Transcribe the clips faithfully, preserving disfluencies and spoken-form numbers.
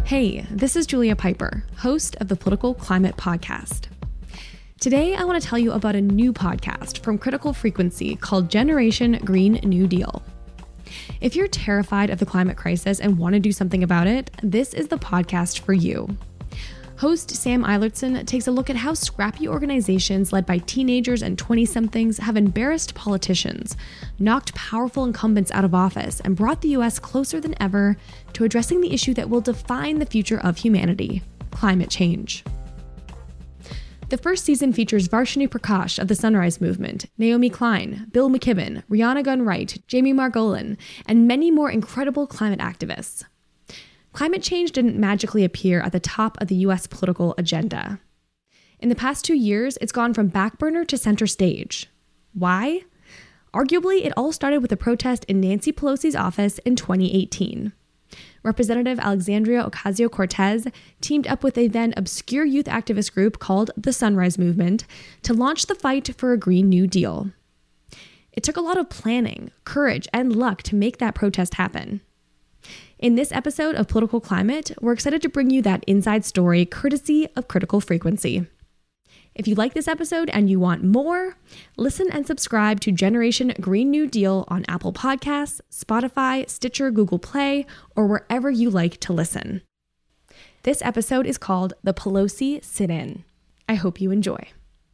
Hey, this is Julia Piper, host of the Political Climate Podcast. Today, I want to tell you about a new podcast from Critical Frequency called Generation Green New Deal. If you're terrified of the climate crisis and want to do something about it, this is the podcast for you. Host Sam Eilertson takes a look at how scrappy organizations led by teenagers and twenty-somethings have embarrassed politicians, knocked powerful incumbents out of office, and brought the U S closer than ever to addressing the issue that will define the future of humanity: climate change. The first season features Varshini Prakash of the Sunrise Movement, Naomi Klein, Bill McKibben, Rihanna Gunn-Wright, Jamie Margolin, and many more incredible climate activists. Climate change didn't magically appear at the top of the U S political agenda. In the past two years, it's gone from back burner to center stage. Why? Arguably, it all started with a protest in Nancy Pelosi's office in twenty eighteen. Representative Alexandria Ocasio-Cortez teamed up with a then obscure youth activist group called the Sunrise Movement to launch the fight for a Green New Deal. It took a lot of planning, courage, and luck to make that protest happen. In this episode of Political Climate, we're excited to bring you that inside story courtesy of Critical Frequency. If you like this episode and you want more, listen and subscribe to Generation Green New Deal on Apple Podcasts, Spotify, Stitcher, Google Play, or wherever you like to listen. This episode is called The Pelosi Sit-In. I hope you enjoy.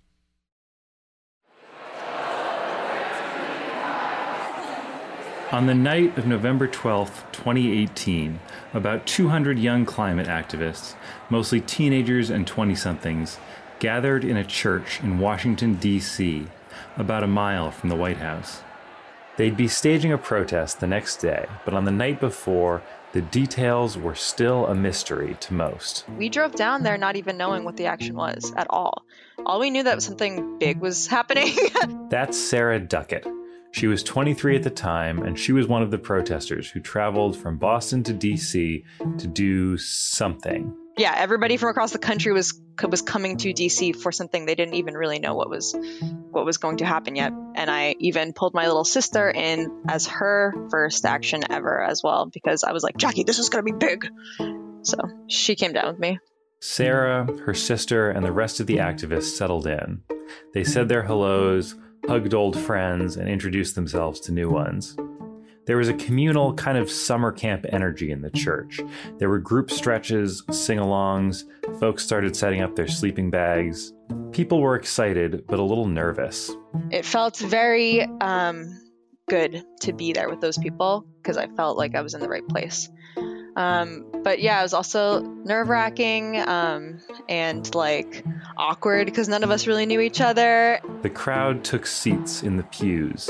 On the night of November twelfth, twenty eighteen, about two hundred young climate activists, mostly teenagers and twenty-somethings, gathered in a church in Washington, D C, about a mile from the White House. They'd be staging a protest the next day, but on the night before, the details were still a mystery to most. We drove down there not even knowing what the action was at all. All we knew that something big was happening. That's Sarah Duckett. She was twenty-three at the time, and she was one of the protesters who traveled from Boston to D C to do something. Yeah, everybody from across the country was was coming to D C for something. They didn't even really know what was what was going to happen yet. And I even pulled my little sister in as her first action ever as well, because I was like, Jackie, this is going to be big. So she came down with me. Sarah, her sister, and the rest of the activists settled in. They said their hellos, hugged old friends, and introduced themselves to new ones. There was a communal kind of summer camp energy in the church. There were group stretches, sing-alongs, folks started setting up their sleeping bags. People were excited, but a little nervous. It felt very um, good to be there with those people, because I felt like I was in the right place. Um, but yeah, it was also nerve-wracking um, and like awkward because none of us really knew each other. The crowd took seats in the pews.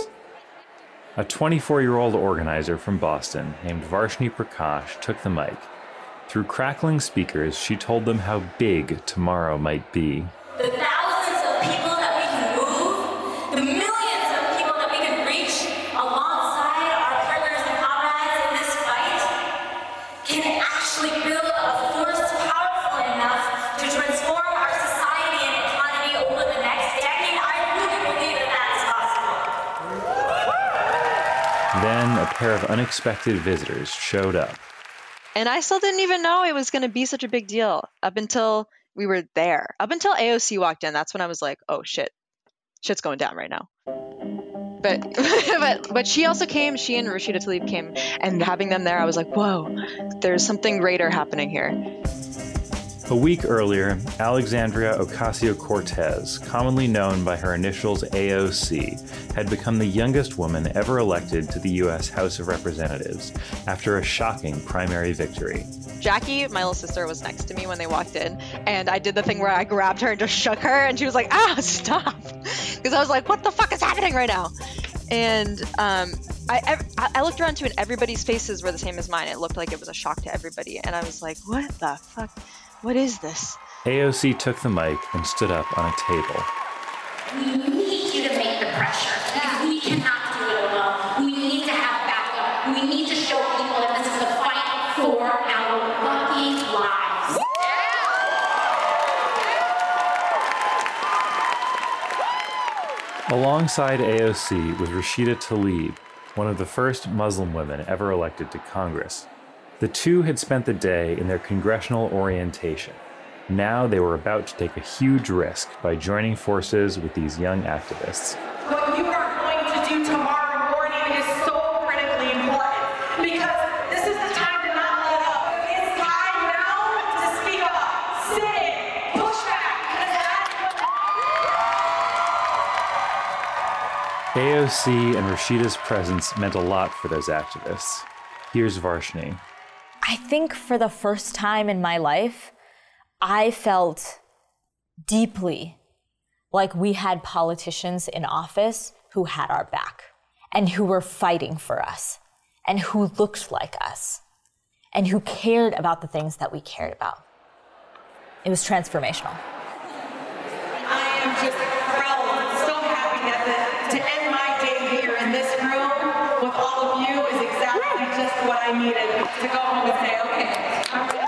A twenty-four-year-old organizer from Boston named Varshini Prakash took the mic. Through crackling speakers, she told them how big tomorrow might be. The thousands of people that we can move, the millions of people that we can reach alongside our partners and comrades in this fight can actually build a force powerful enough to transform our society and economy over the next decade. I really believe that that is possible. Then a pair of unexpected visitors showed up. And I still didn't even know it was going to be such a big deal up until we were there. Up until A O C walked in, that's when I was like, oh shit, shit's going down right now. But but but she also came, she and Rashida Tlaib came, and having them there, I was like, whoa, there's something greater happening here. A week earlier, Alexandria Ocasio-Cortez, commonly known by her initials A O C, had become the youngest woman ever elected to the U S House of Representatives after a shocking primary victory. Jackie, my little sister, was next to me when they walked in, and I did the thing where I grabbed her and just shook her, and she was like, ah, stop. Because I was like, what the fuck is happening right now? And um, I, I looked around too, and everybody's faces were the same as mine. It looked like it was a shock to everybody, and I was like, what the fuck? What is this? A O C took the mic and stood up on a table. We need you to make the pressure. Because we cannot do it alone. We need to have backup. We need to show people that this is a fight for our fucking lives. Alongside A O C was Rashida Tlaib, one of the first Muslim women ever elected to Congress. The two had spent the day in their congressional orientation. Now they were about to take a huge risk by joining forces with these young activists. What you are going to do tomorrow morning is so critically important because this is the time to not let up. It's time now to speak up, sit in, push back. A O C and Rashida's presence meant a lot for those activists. Here's Varshini. I think for the first time in my life, I felt deeply like we had politicians in office who had our back and who were fighting for us and who looked like us and who cared about the things that we cared about. It was transformational. I am just thrilled, so happy that the, to end my day here in this room with all of you is exactly just what I needed to go home and say, okay, I'm ready.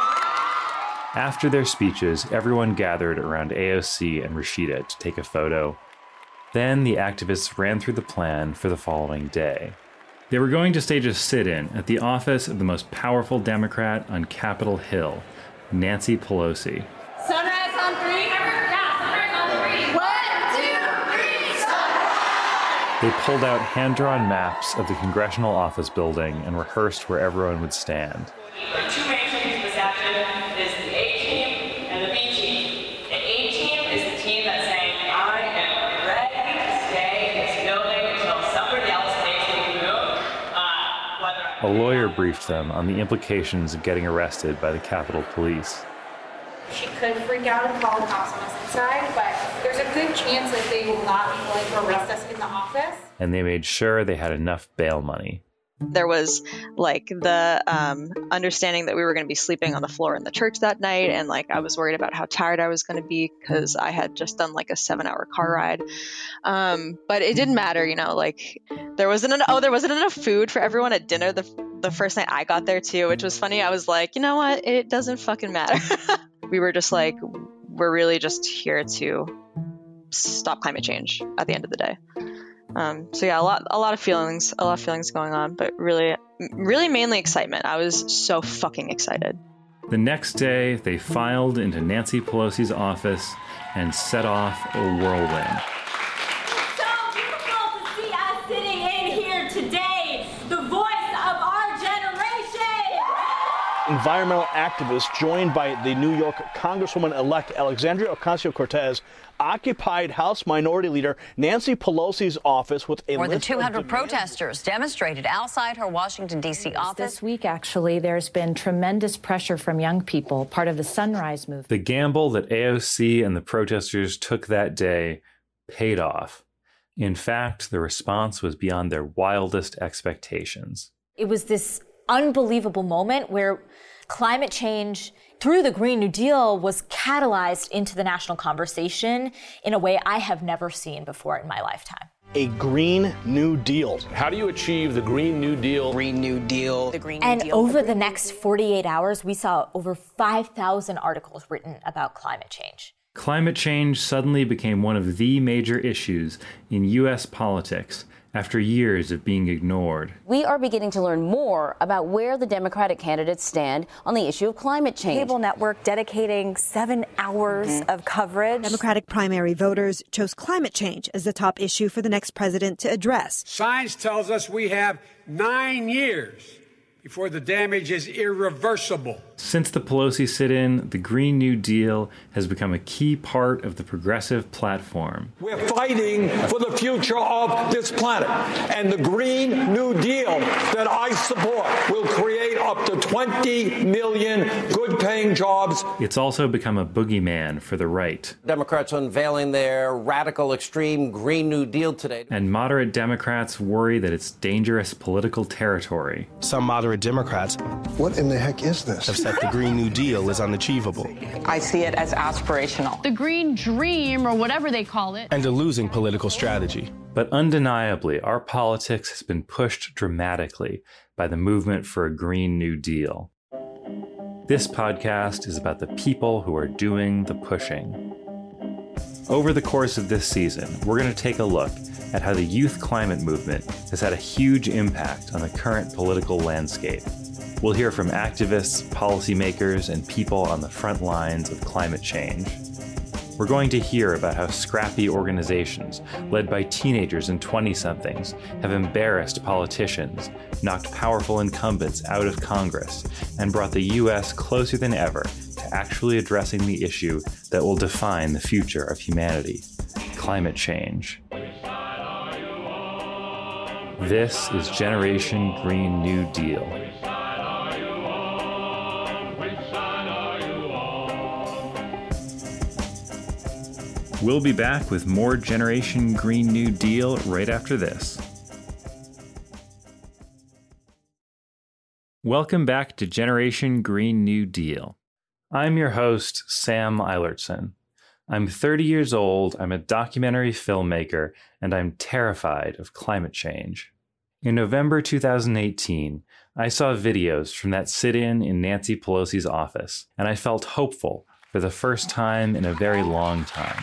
After their speeches, everyone gathered around A O C and Rashida to take a photo. Then the activists ran through the plan for the following day. They were going to stage a sit-in at the office of the most powerful Democrat on Capitol Hill, Nancy Pelosi. Sunrise on three. Yeah, sunrise on three. One, two, three, sunrise. They pulled out hand-drawn maps of the congressional office building and rehearsed where everyone would stand. There are two main teams in this action. There's the A team and the B team. The A team is the team that's saying, I am ready to stay in this building until somebody else makes me move. Uh, whether A lawyer briefed them on the implications of getting arrested by the Capitol Police. She could freak out and call the cops on us inside, but there's a good chance that they will not be willing to arrest us in the office. And they made sure they had enough bail money. There was like the um, understanding that we were going to be sleeping on the floor in the church that night. And like, I was worried about how tired I was going to be because I had just done like a seven hour car ride. Um, but it didn't matter, you know, like there wasn't enough, oh, there wasn't enough food for everyone at dinner the, the first night I got there too, which was funny. I was like, you know what? It doesn't fucking matter. We were just like, we're really just here to stop climate change at the end of the day. Um, so yeah, a lot, a lot of feelings, a lot of feelings going on, but really, really mainly excitement. I was so fucking excited. The next day, they filed into Nancy Pelosi's office and set off a whirlwind. It's so beautiful to see us sitting in here today, the voice of our generation. Environmental activists joined by the New York Congresswoman-elect Alexandria Ocasio-Cortez occupied House Minority Leader Nancy Pelosi's office with a More than list two hundred of protesters demonstrated outside her Washington, D C office. This week, actually, there's been tremendous pressure from young people, part of the Sunrise Movement. The gamble that A O C and the protesters took that day paid off. In fact, the response was beyond their wildest expectations. It was this unbelievable moment where climate change through the Green New Deal was catalyzed into the national conversation in a way I have never seen before in my lifetime. A Green New Deal. How do you achieve the Green New Deal? Green New Deal. The Green New And Deal. over the next forty-eight hours, we saw over five thousand articles written about climate change. Climate change suddenly became one of the major issues in U S politics after years of being ignored. We are beginning to learn more about where the Democratic candidates stand on the issue of climate change. Cable network dedicating seven hours mm-hmm. of coverage. Democratic primary voters chose climate change as the top issue for the next president to address. Science tells us we have nine years before the damage is irreversible. Since the Pelosi sit-in, the Green New Deal has become a key part of the progressive platform. We're fighting for the future of this planet, and the Green New Deal that I support will create up to twenty million good-paying jobs. It's also become a boogeyman for the right. Democrats unveiling their radical, extreme Green New Deal today. And moderate Democrats worry that it's dangerous political territory. Some moderate Democrats, what in the heck is this? Have said the Green New Deal is unachievable. I see it as aspirational. The Green Dream, or whatever they call it. And a losing political strategy. But undeniably, our politics has been pushed dramatically by the movement for a Green New Deal. This podcast is about the people who are doing the pushing. Over the course of this season, we're going to take a look at how the youth climate movement has had a huge impact on the current political landscape. We'll hear from activists, policymakers, and people on the front lines of climate change. We're going to hear about how scrappy organizations, led by teenagers and twenty-somethings, have embarrassed politicians, knocked powerful incumbents out of Congress, and brought the U S closer than ever to actually addressing the issue that will define the future of humanity: climate change. This is Generation Green New Deal. We'll be back with more Generation Green New Deal right after this. Welcome back to Generation Green New Deal. I'm your host, Sam Eilertson. I'm thirty years old, I'm a documentary filmmaker, and I'm terrified of climate change. In November two thousand eighteen, I saw videos from that sit-in in Nancy Pelosi's office, and I felt hopeful for the first time in a very long time.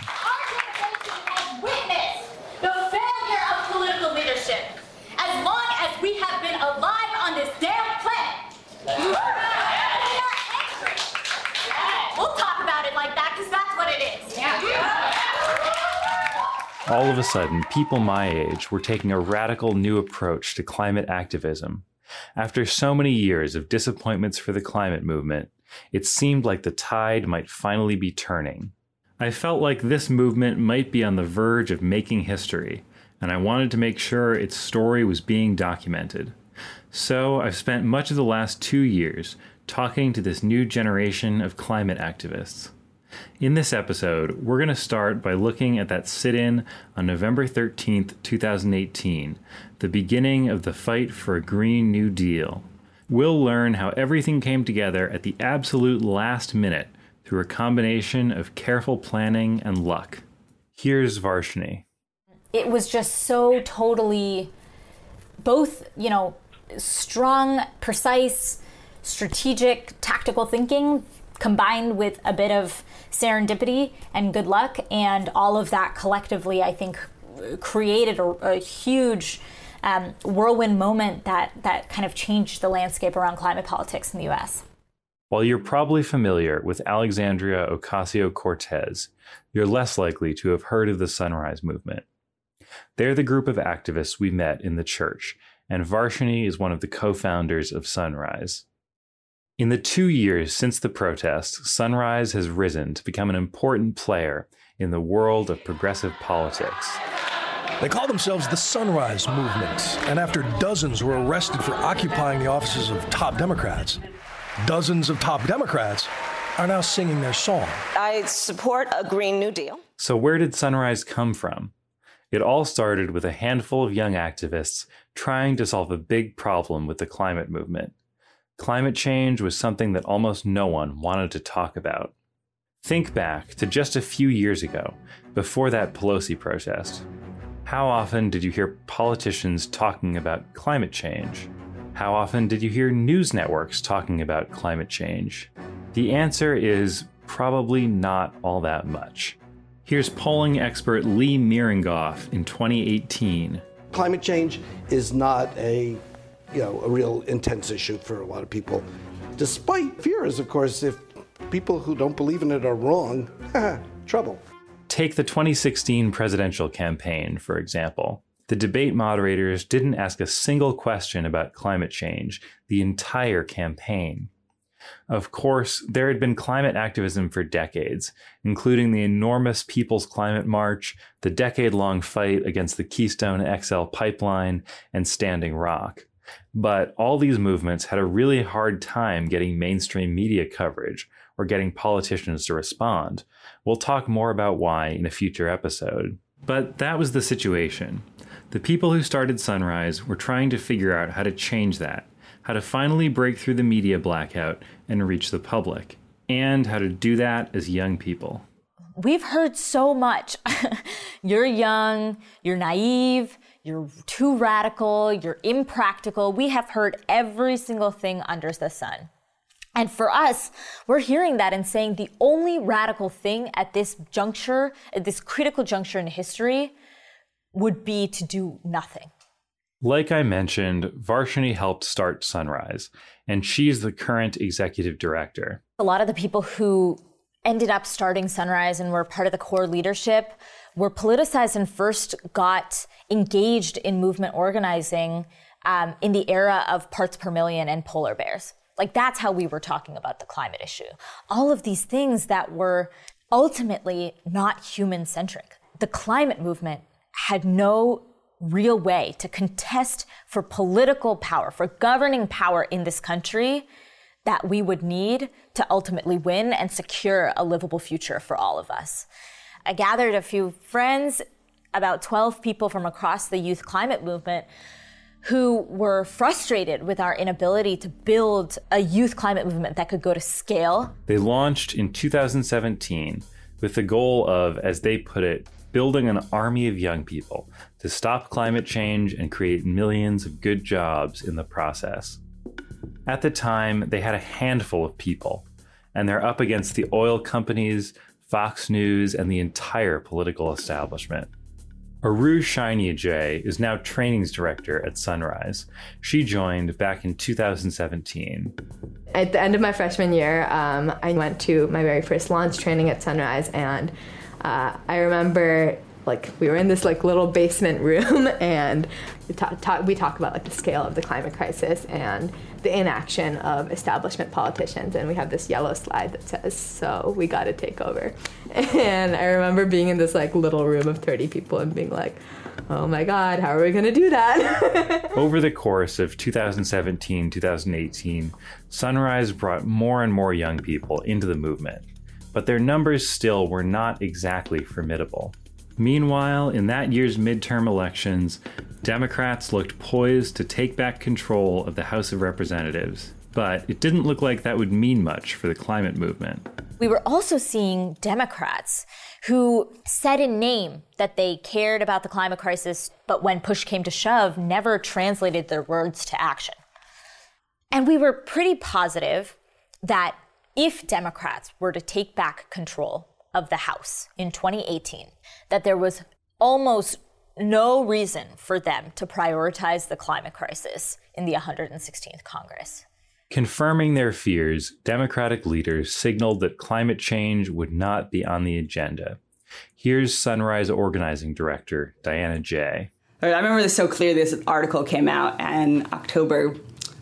All of a sudden, people my age were taking a radical new approach to climate activism. After so many years of disappointments for the climate movement, it seemed like the tide might finally be turning. I felt like this movement might be on the verge of making history, and I wanted to make sure its story was being documented. So I've spent much of the last two years talking to this new generation of climate activists. In this episode, we're going to start by looking at that sit-in on November thirteenth, two thousand eighteen, the beginning of the fight for a Green New Deal. We'll learn how everything came together at the absolute last minute through a combination of careful planning and luck. Here's Varshini. It was just so totally both, you know, strong, precise, strategic, tactical thinking combined with a bit of serendipity and good luck, and all of that collectively, I think, created a, a huge um, whirlwind moment that, that kind of changed the landscape around climate politics in the U S. While you're probably familiar with Alexandria Ocasio-Cortez, you're less likely to have heard of the Sunrise Movement. They're the group of activists we met in the church, and Varshini is one of the co-founders of Sunrise. In the two years since the protests, Sunrise has risen to become an important player in the world of progressive politics. They call themselves the Sunrise Movement, and after dozens were arrested for occupying the offices of top Democrats, dozens of top Democrats are now singing their song. I support a Green New Deal. So where did Sunrise come from? It all started with a handful of young activists trying to solve a big problem with the climate movement. Climate change was something that almost no one wanted to talk about. Think back to just a few years ago, before that Pelosi protest. How often did you hear politicians talking about climate change? How often did you hear news networks talking about climate change? The answer is probably not all that much. Here's polling expert Lee Miringoff in twenty eighteen. Climate change is not a you know, a real intense issue for a lot of people. Despite fears, of course, if people who don't believe in it are wrong, trouble. Take the twenty sixteen presidential campaign, for example. The debate moderators didn't ask a single question about climate change the entire campaign. Of course, there had been climate activism for decades, including the enormous People's Climate March, the decade-long fight against the Keystone X L pipeline, and Standing Rock. But all these movements had a really hard time getting mainstream media coverage or getting politicians to respond. We'll talk more about why in a future episode. But that was the situation. The people who started Sunrise were trying to figure out how to change that, how to finally break through the media blackout and reach the public, and how to do that as young people. We've heard so much. You're young, you're naive, you're too radical, you're impractical. We have heard every single thing under the sun. And for us, we're hearing that and saying the only radical thing at this juncture, at this critical juncture in history, would be to do nothing. Like I mentioned, Varshini helped start Sunrise, and she's the current executive director. A lot of the people who ended up starting Sunrise and were part of the core leadership were politicized and first got engaged in movement organizing um, in the era of parts per million and polar bears. Like, that's how we were talking about the climate issue. All of these things that were ultimately not human-centric. The climate movement had no real way to contest for political power, for governing power in this country that we would need to ultimately win and secure a livable future for all of us. I gathered a few friends, about twelve people from across the youth climate movement, who were frustrated with our inability to build a youth climate movement that could go to scale. They launched in two thousand seventeen with the goal of, as they put it, building an army of young people to stop climate change and create millions of good jobs in the process. At the time, they had a handful of people, and they're up against the oil companies, Fox News, and the entire political establishment. Aruj Shainia is now trainings director at Sunrise. She joined back in two thousand seventeen. At the end of my freshman year, um, I went to my very first launch training at Sunrise, and uh, I remember like we were in this like little basement room, and we talk, talk, we talk about like the scale of the climate crisis and the inaction of establishment politicians, and we have this yellow slide that says, "So we got to take over." And I remember being in this like little room of thirty people and being like, "Oh my God, how are we going to do that?" Over the course of two thousand seventeen, two thousand eighteen, Sunrise brought more and more young people into the movement, but their numbers still were not exactly formidable. Meanwhile, in that year's midterm elections, Democrats looked poised to take back control of the House of Representatives, but it didn't look like that would mean much for the climate movement. We were also seeing Democrats who said in name that they cared about the climate crisis, but when push came to shove, never translated their words to action. And we were pretty positive that if Democrats were to take back control of the House in twenty eighteen, that there was almost no reason for them to prioritize the climate crisis in the one hundred sixteenth Congress. Confirming their fears, Democratic leaders signaled that climate change would not be on the agenda. Here's Sunrise organizing director Diana Jay. I remember this so clearly. This article came out in October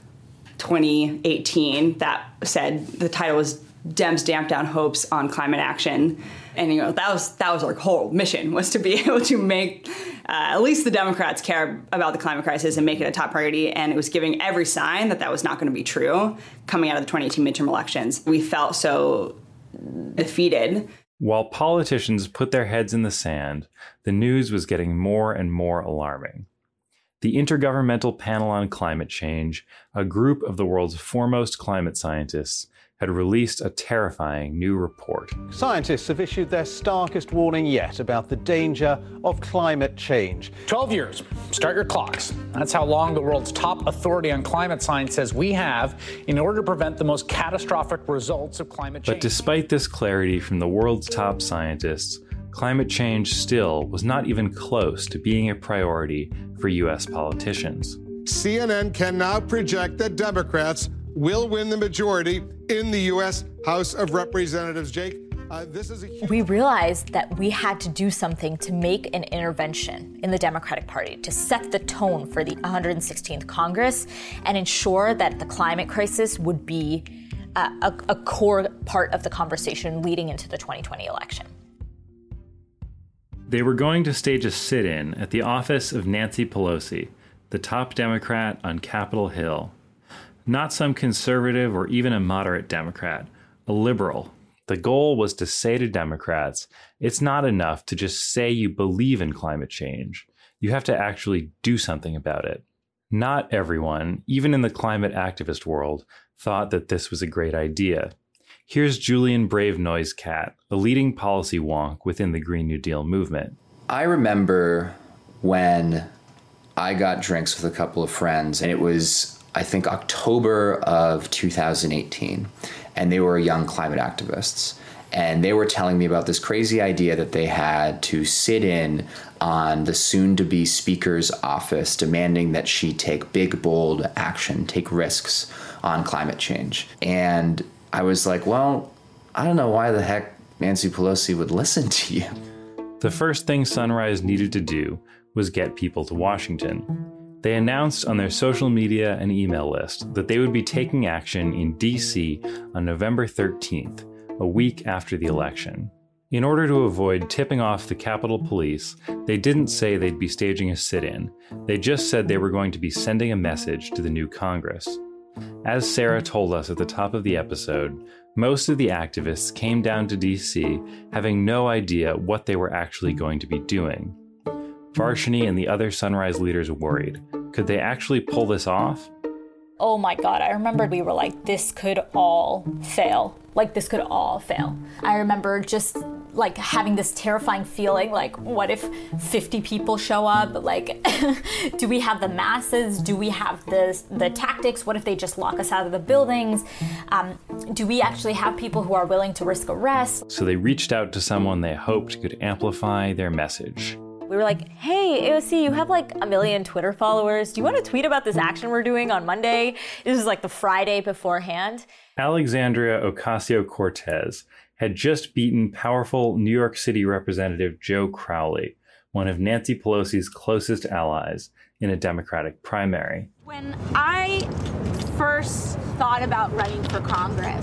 twenty eighteen that said, the title was Dems Damp Down Hopes on Climate Action. And, you know, that was that was our whole mission, was to be able to make uh, at least the Democrats care about the climate crisis and make it a top priority. And it was giving every sign that that was not going to be true coming out of the twenty eighteen midterm elections. We felt so defeated. While politicians put their heads in the sand, the news was getting more and more alarming. The Intergovernmental Panel on Climate Change, a group of the world's foremost climate scientists, had released a terrifying new report. Scientists have issued their starkest warning yet about the danger of climate change. twelve years. Start your clocks. That's how long the world's top authority on climate science says we have in order to prevent the most catastrophic results of climate change. But despite this clarity from the world's top scientists, climate change still was not even close to being a priority for U S politicians. C N N can now project that Democrats will win the majority in the U S House of Representatives. Jake, uh, this is a huge... We realized that we had to do something to make an intervention in the Democratic Party to set the tone for the one hundred sixteenth Congress and ensure that the climate crisis would be uh, a, a core part of the conversation leading into the twenty twenty election. They were going to stage a sit-in at the office of Nancy Pelosi, the top Democrat on Capitol Hill. Not some conservative or even a moderate Democrat, a liberal. The goal was to say to Democrats, it's not enough to just say you believe in climate change. You have to actually do something about it. Not everyone, even in the climate activist world, thought that this was a great idea. Here's Julian Brave Noiscat, a leading policy wonk within the Green New Deal movement. I remember when I got drinks with a couple of friends, and it was, I think, October of two thousand eighteen, and they were young climate activists. And they were telling me about this crazy idea that they had to sit in on the soon-to-be speaker's office, demanding that she take big, bold action, take risks on climate change. And I was like, well, I don't know why the heck Nancy Pelosi would listen to you. The first thing Sunrise needed to do was get people to Washington. They announced on their social media and email list that they would be taking action in D C on November thirteenth, a week after the election. In order to avoid tipping off the Capitol Police, they didn't say they'd be staging a sit-in. They just said they were going to be sending a message to the new Congress. As Sarah told us at the top of the episode, most of the activists came down to D C having no idea what they were actually going to be doing. Varshini and the other Sunrise leaders worried. Could they actually pull this off? Oh my God, I remember we were like, this could all fail. Like, this could all fail. I remember just like having this terrifying feeling, like, what if fifty people show up? Like, do we have the masses? Do we have the, the tactics? What if they just lock us out of the buildings? Um, do we actually have people who are willing to risk arrest? So they reached out to someone they hoped could amplify their message. We were like, hey, A O C, you have like a million Twitter followers. Do you want to tweet about this action we're doing on Monday? This was like the Friday beforehand. Alexandria Ocasio-Cortez had just beaten powerful New York City Representative Joe Crowley, one of Nancy Pelosi's closest allies, in a Democratic primary. When I first thought about running for Congress,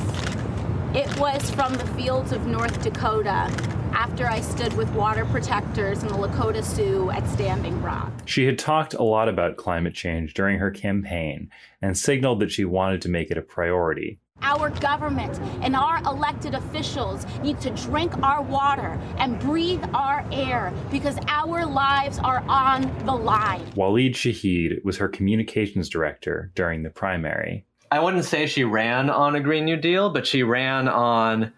it was from the fields of North Dakota, after I stood with water protectors in the Lakota Sioux at Standing Rock. She had talked a lot about climate change during her campaign and signaled that she wanted to make it a priority. Our government and our elected officials need to drink our water and breathe our air because our lives are on the line. Waleed Shahid was her communications director during the primary. I wouldn't say she ran on a Green New Deal, but she ran on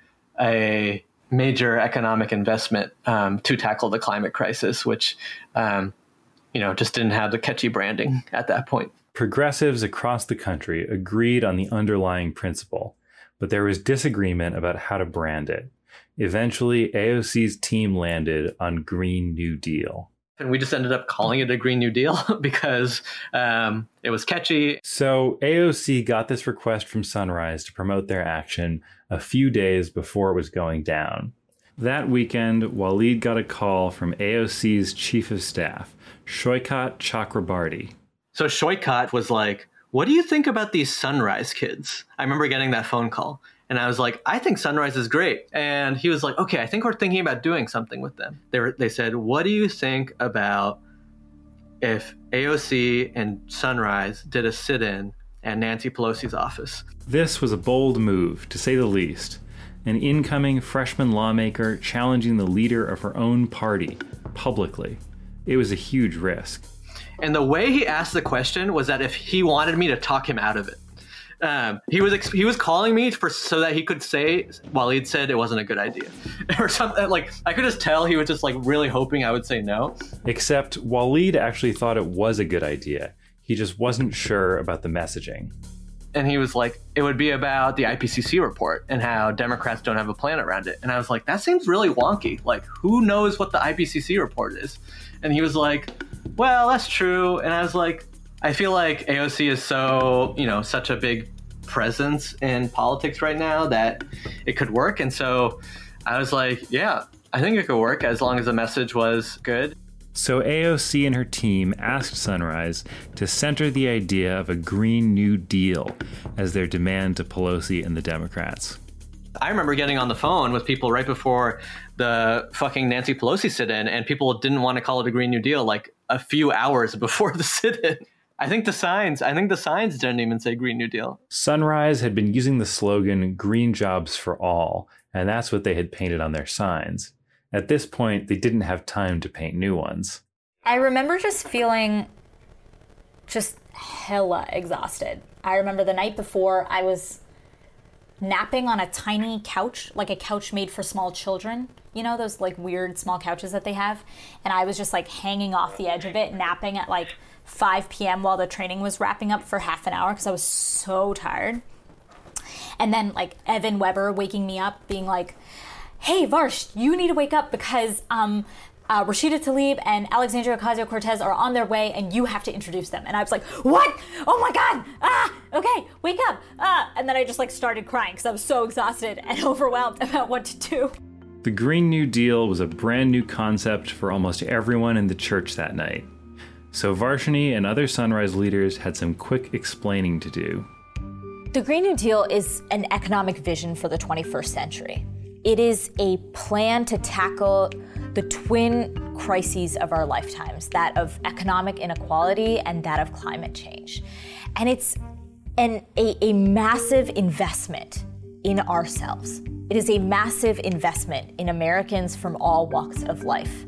a major economic investment um, to tackle the climate crisis, which, um, you know, just didn't have the catchy branding at that point. Progressives across the country agreed on the underlying principle, but there was disagreement about how to brand it. Eventually, A O C's team landed on Green New Deal. And we just ended up calling it a Green New Deal because um, it was catchy. So A O C got this request from Sunrise to promote their action a few days before it was going down. That weekend, Waleed got a call from A O C's chief of staff, Shoykat Chakrabarti. So Shoykat was like, what do you think about these Sunrise kids? I remember getting that phone call. And I was like, I think Sunrise is great. And he was like, okay, I think we're thinking about doing something with them. They were, they said, what do you think about if A O C and Sunrise did a sit-in at Nancy Pelosi's office? This was a bold move, to say the least. An incoming freshman lawmaker challenging the leader of her own party publicly. It was a huge risk. And the way he asked the question was that if he wanted me to talk him out of it. Um, he was he was calling me for so that he could say Waleed said it wasn't a good idea or something. Like, I could just tell he was just like really hoping I would say no. Except Waleed actually thought it was a good idea. He just wasn't sure about the messaging. And he was like, it would be about the I P C C report and how Democrats don't have a plan around it. And I was like, that seems really wonky. Like, who knows what the I P C C report is? And he was like, well, that's true. And I was like, I feel like A O C is so, you know, such a big presence in politics right now that it could work. And so I was like, yeah, I think it could work as long as the message was good. So A O C and her team asked Sunrise to center the idea of a Green New Deal as their demand to Pelosi and the Democrats. I remember getting on the phone with people right before the fucking Nancy Pelosi sit-in, and people didn't want to call it a Green New Deal like a few hours before the sit-in. I think the signs, I think the signs didn't even say Green New Deal. Sunrise had been using the slogan Green Jobs for All, and that's what they had painted on their signs. At this point, they didn't have time to paint new ones. I remember just feeling just hella exhausted. I remember the night before I was napping on a tiny couch, like a couch made for small children. You know, those like weird small couches that they have? And I was just like hanging off the edge of it, napping at like five p.m. while the training was wrapping up for half an hour because I was so tired. And then like Evan Weber waking me up being like, hey, Varsh, you need to wake up because um, uh, Rashida Tlaib and Alexandria Ocasio-Cortez are on their way and you have to introduce them. And I was like, what? Oh my God. Ah, okay, wake up. Ah. And then I just like started crying because I was so exhausted and overwhelmed about what to do. The Green New Deal was a brand new concept for almost everyone in the church that night. So Varshini and other Sunrise leaders had some quick explaining to do. The Green New Deal is an economic vision for the twenty-first century. It is a plan to tackle the twin crises of our lifetimes, that of economic inequality and that of climate change. And it's an, a, a massive investment in ourselves. It is a massive investment in Americans from all walks of life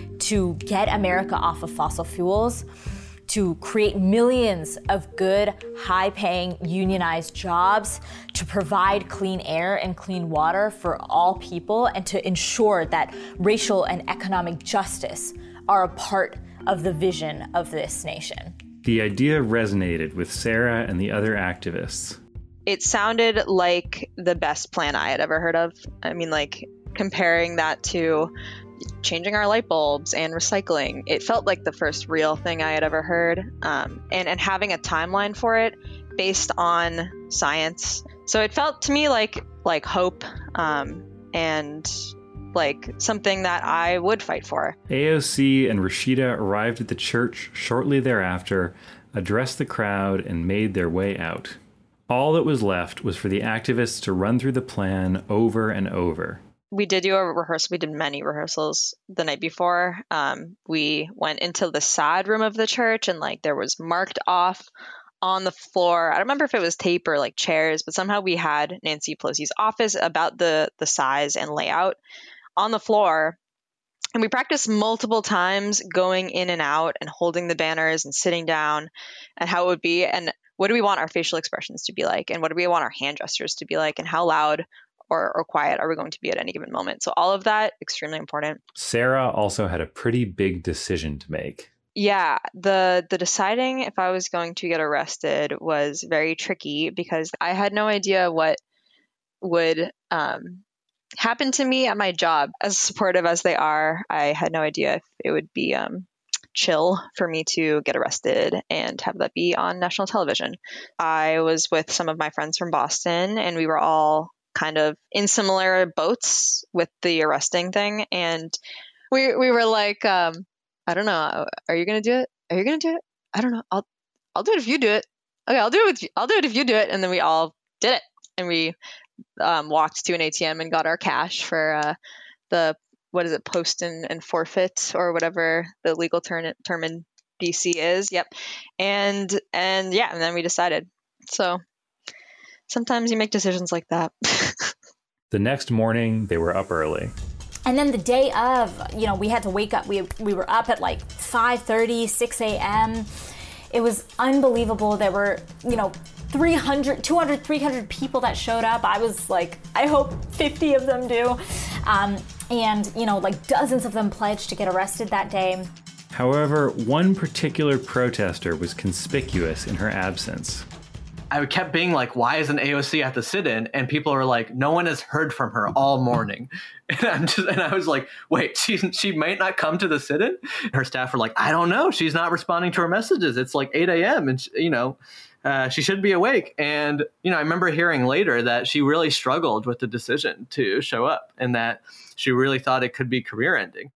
to get America off of fossil fuels, to create millions of good, high-paying, unionized jobs, to provide clean air and clean water for all people, and to ensure that racial and economic justice are a part of the vision of this nation. The idea resonated with Sarah and the other activists. It sounded like the best plan I had ever heard of. I mean, like, comparing that to changing our light bulbs and recycling, it felt like the first real thing I had ever heard. Um, and, and having a timeline for it based on science. So it felt to me like like hope um, and like something that I would fight for. A O C and Rashida arrived at the church shortly thereafter, addressed the crowd, and made their way out. All that was left was for the activists to run through the plan over and over. We did do a rehearsal. We did many rehearsals the night before. Um, we went into the side room of the church and like there was marked off on the floor. I don't remember if it was tape or like chairs, but somehow we had Nancy Pelosi's office about the, the size and layout on the floor. And we practiced multiple times going in and out and holding the banners and sitting down and how it would be. And what do we want our facial expressions to be like? And what do we want our hand gestures to be like? And how loud or, or quiet are we going to be at any given moment? So all of that, extremely important. Sarah also had a pretty big decision to make. Yeah, the the deciding if I was going to get arrested was very tricky because I had no idea what would um, happen to me at my job. As supportive as they are, I had no idea if it would be um, chill for me to get arrested and have that be on national television. I was with some of my friends from Boston, and we were all kind of in similar boats with the arresting thing. And we we were like, um, I don't know, are you gonna do it? Are you gonna do it? I don't know. I'll I'll do it if you do it. Okay, I'll do it with you. I'll do it if you do it. And then we all did it, and we um, walked to an A T M and got our cash for uh, the what is it, post and, and forfeit or whatever the legal term term in D C is. Yep. And and yeah, and then we decided. So sometimes you make decisions like that. The next morning, they were up early. And then the day of, you know, we had to wake up. We we were up at like five thirty, six a.m. It was unbelievable. There were, you know, three hundred, two hundred, three hundred people that showed up. I was like, I hope fifty of them do. Um, and, you know, like dozens of them pledged to get arrested that day. However, one particular protester was conspicuous in her absence. I kept being like, why isn't A O C at the sit-in? And people are like, no one has heard from her all morning. And I'm just, and I was like, wait, she she might not come to the sit-in? Her staff were like, I don't know. She's not responding to her messages. It's like eight a.m. and, she, you know, uh, she should be awake. And, you know, I remember hearing later that she really struggled with the decision to show up and that she really thought it could be career-ending.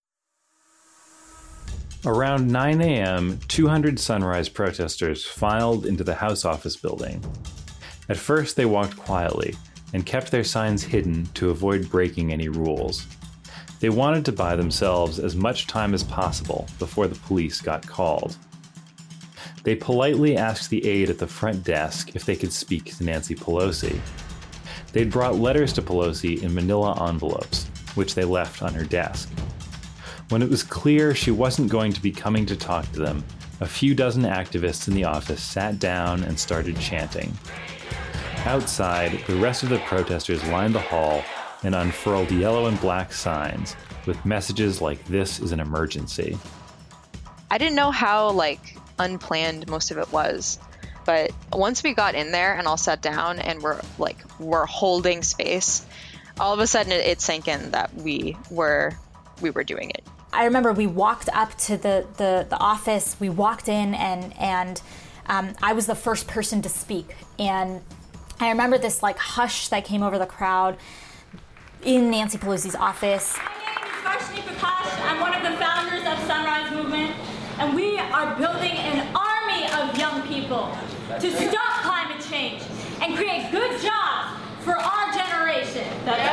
Around nine a.m., two hundred Sunrise protesters filed into the House office building. At first, they walked quietly and kept their signs hidden to avoid breaking any rules. They wanted to buy themselves as much time as possible before the police got called. They politely asked the aide at the front desk if they could speak to Nancy Pelosi. They'd brought letters to Pelosi in manila envelopes, which they left on her desk. When it was clear she wasn't going to be coming to talk to them, a few dozen activists in the office sat down and started chanting. Outside, the rest of the protesters lined the hall and unfurled yellow and black signs with messages like, "This is an emergency." I didn't know how, like, unplanned most of it was. But once we got in there and all sat down and we're, like, we're holding space, all of a sudden it, it sank in that we were we were doing it. I remember we walked up to the, the, the office, we walked in and, and um, I was the first person to speak. And I remember this like hush that came over the crowd in Nancy Pelosi's office. My name is Varshini Prakash. I'm one of the founders of Sunrise Movement, and we are building an army of young people to stop climate change and create good jobs for our generation.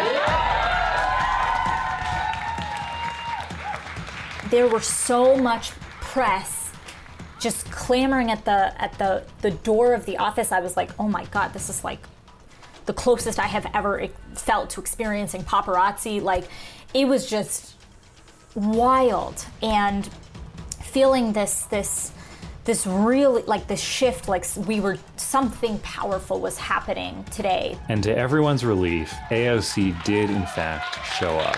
There were so much press just clamoring at the at the, the door of the office. I was like, oh my God, this is like the closest I have ever felt to experiencing paparazzi. Like, it was just wild, and feeling this this this really like this shift, like we were something powerful was happening today. And to everyone's relief, A O C did in fact show up.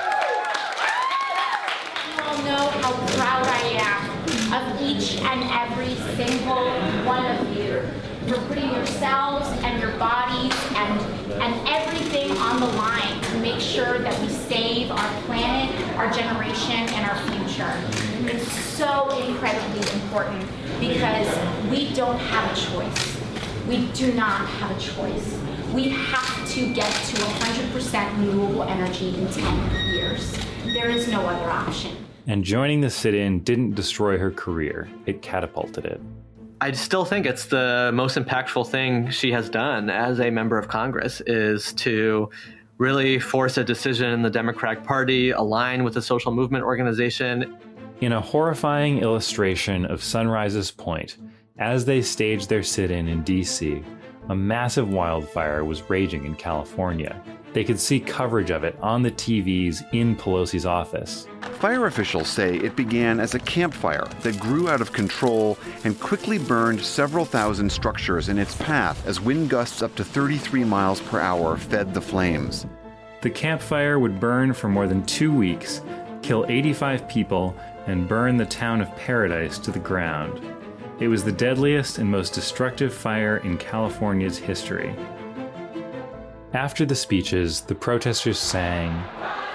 Know how proud I am of each and every single one of you for putting yourselves and your bodies and and everything on the line to make sure that we save our planet, our generation, and our future. It's so incredibly important because we don't have a choice. We do not have a choice. We have to get to one hundred percent renewable energy in ten years. There is no other option. And joining the sit-in didn't destroy her career, it catapulted it. I still think it's the most impactful thing she has done as a member of Congress is to really force a decision in the Democratic Party, align with the social movement organization. In a horrifying illustration of Sunrise's point, as they staged their sit-in in D C, a massive wildfire was raging in California. They could see coverage of it on the T Vs in Pelosi's office. Fire officials say it began as a campfire that grew out of control and quickly burned several thousand structures in its path as wind gusts up to thirty-three miles per hour fed the flames. The campfire would burn for more than two weeks, kill eighty-five people, and burn the town of Paradise to the ground. It was the deadliest and most destructive fire in California's history. After the speeches, the protesters sang,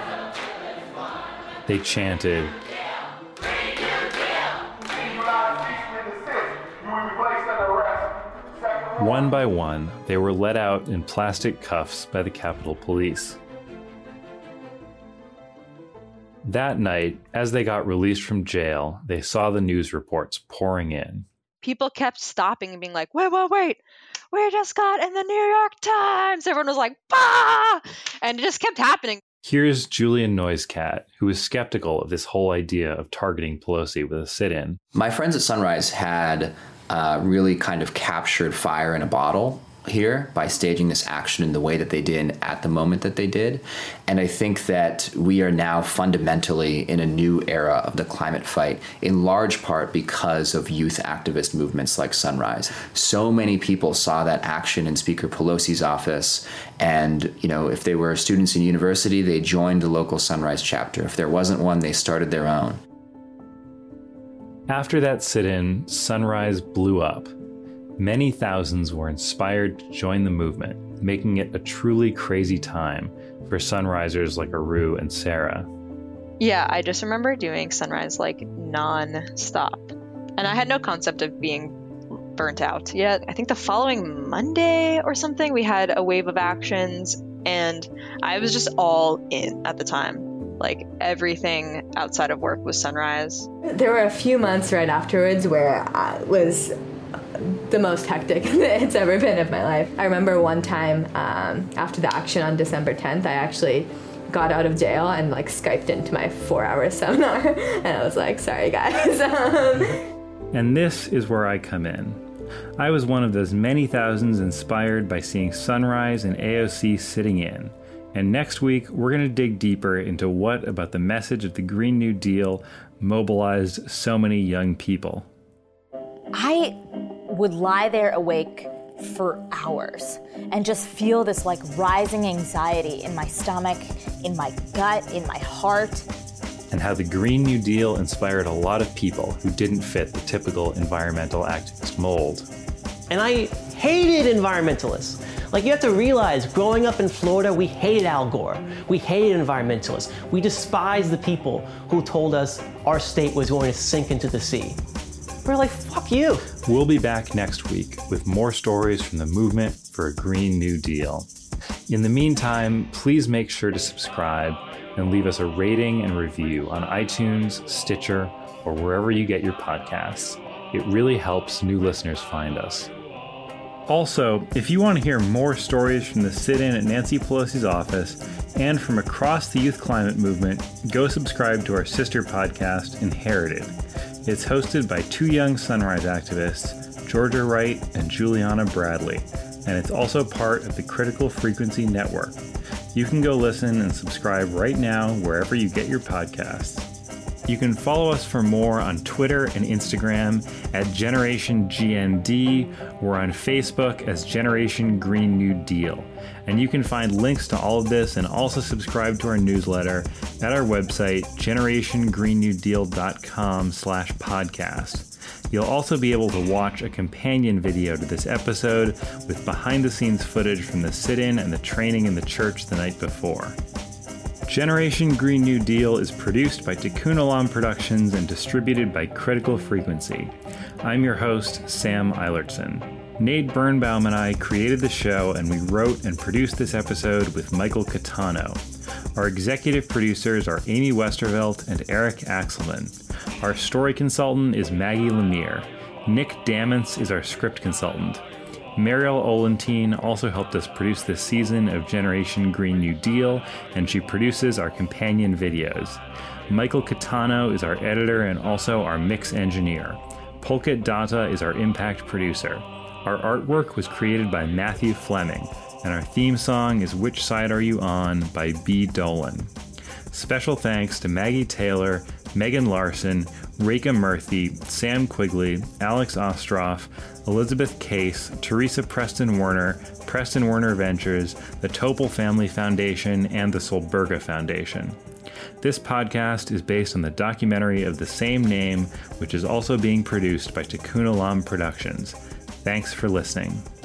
they chanted, one by one, they were let out in plastic cuffs by the Capitol Police. That night, as they got released from jail, they saw the news reports pouring in. People kept stopping and being like, wait, wait, wait, we just got in the New York Times. Everyone was like, bah! And it just kept happening. Here's Julian Noiscat, who is skeptical of this whole idea of targeting Pelosi with a sit-in. My friends at Sunrise had uh, really kind of captured fire in a bottle here by staging this action in the way that they did at the moment that they did. And I think that we are now fundamentally in a new era of the climate fight, in large part because of youth activist movements like Sunrise. So many people saw that action in Speaker Pelosi's office, and you know, if they were students in university, they joined the local Sunrise chapter. If there wasn't one, they started their own. After that sit-in, Sunrise blew up. Many thousands were inspired to join the movement, making it a truly crazy time for Sunrisers like Aru and Sarah. Yeah, I just remember doing Sunrise like non-stop. And I had no concept of being burnt out yet. I think the following Monday or something, we had a wave of actions, and I was just all in at the time. Like, everything outside of work was Sunrise. There were a few months right afterwards where I was the most hectic it's ever been of my life. I remember one time um, after the action on December tenth, I actually got out of jail and like Skyped into my four-hour seminar, and I was like, sorry guys. um, and this is where I come in. I was one of those many thousands inspired by seeing Sunrise and A O C sitting in. And next week, we're going to dig deeper into what about the message of the Green New Deal mobilized so many young people. I would lie there awake for hours and just feel this like rising anxiety in my stomach, in my gut, in my heart. And how the Green New Deal inspired a lot of people who didn't fit the typical environmental activist mold. And I hated environmentalists. Like, you have to realize, growing up in Florida, we hated Al Gore. We hated environmentalists. We despised the people who told us our state was going to sink into the sea. We're like, fuck you. We'll be back next week with more stories from the movement for a Green New Deal. In the meantime, please make sure to subscribe and leave us a rating and review on iTunes, Stitcher, or wherever you get your podcasts. It really helps new listeners find us. Also, if you want to hear more stories from the sit-in at Nancy Pelosi's office and from across the youth climate movement, go subscribe to our sister podcast, Inherited. It's hosted by two young Sunrise activists, Georgia Wright and Juliana Bradley, and it's also part of the Critical Frequency Network. You can go listen and subscribe right now wherever you get your podcasts. You can follow us for more on Twitter and Instagram at Generation G N D. We're on Facebook as Generation Green New Deal. And you can find links to all of this and also subscribe to our newsletter at our website, generation green new deal dot com slash podcast. You'll also be able to watch a companion video to this episode with behind-the-scenes footage from the sit-in and the training in the church the night before. Generation Green New Deal is produced by Tikkun Olam Productions and distributed by Critical Frequency. I'm your host, Sam Eilertson. Nate Birnbaum and I created the show, and we wrote and produced this episode with Michael Catano. Our executive producers are Amy Westervelt and Eric Axelman. Our story consultant is Maggie Lemire. Nick Damance is our script consultant. Mariel Olentine also helped us produce this season of Generation Green New Deal, and she produces our companion videos. Michael Catano is our editor and also our mix engineer. Polkit Data is our impact producer. Our artwork was created by Matthew Fleming, and our theme song is Which Side Are You On by B. Dolan. Special thanks to Maggie Taylor, Megan Larson, Reka Murthy, Sam Quigley, Alex Ostroff, Elizabeth Case, Teresa Preston Werner, Preston Werner Ventures, the Topol Family Foundation, and the Solberga Foundation. This podcast is based on the documentary of the same name, which is also being produced by Tikkun Olam Productions. Thanks for listening.